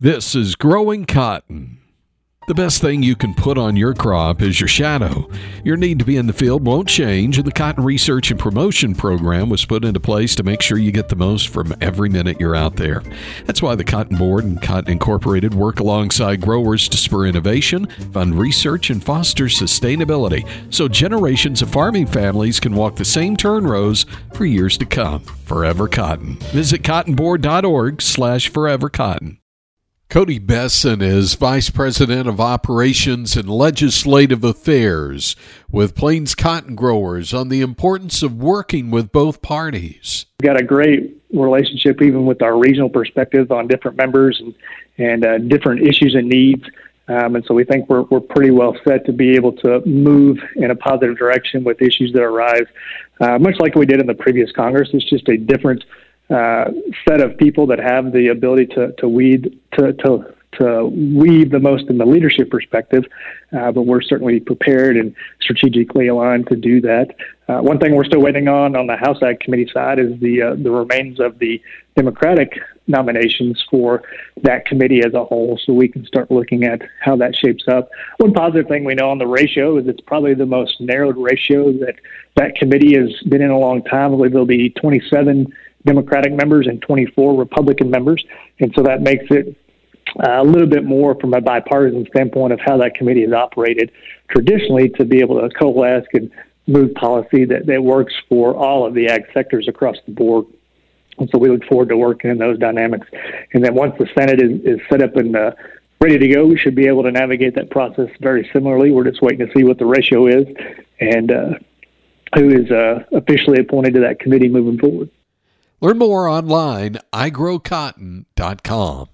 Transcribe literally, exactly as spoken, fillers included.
This is Growing Cotton. The best thing you can put on your crop is your shadow. Your need to be in the field won't change, and the Cotton Research and Promotion Program was put into place to make sure you get the most from every minute you're out there. That's why the Cotton Board and Cotton Incorporated work alongside growers to spur innovation, fund research, and foster sustainability, so generations of farming families can walk the same turn rows for years to come. Forever Cotton. Visit cottonboard.org slash forever cotton. Cody Besson is Vice President of Operations and Legislative Affairs with Plains Cotton Growers on the importance of working with both parties. We've got a great relationship even with our regional perspective on different members and, and uh, different issues and needs. Um, and so we think we're, we're pretty well set to be able to move in a positive direction with issues that arise. Uh, much like we did in the previous Congress, it's just a different Uh, set of people that have the ability to to weed to to to weave the most in the leadership perspective, uh, but we're certainly prepared and strategically aligned to do that. Uh, one thing we're still waiting on on the House Ag Committee side is the uh, the remains of the Democratic nominations for that committee as a whole, so we can start looking at how that shapes up. One positive thing we know on the ratio is it's probably the most narrowed ratio that that committee has been in a long time. I believe there'll be twenty-seven Democratic members and twenty-four Republican members. And so that makes it uh, a little bit more from a bipartisan standpoint of how that committee has operated traditionally to be able to coalesce and move policy that, that works for all of the ag sectors across the board. And so we look forward to working in those dynamics. And then once the Senate is, is set up and uh, ready to go, we should be able to navigate that process very similarly. We're just waiting to see what the ratio is and uh, who is uh, officially appointed to that committee moving forward. Learn more online, i grow cotton dot com.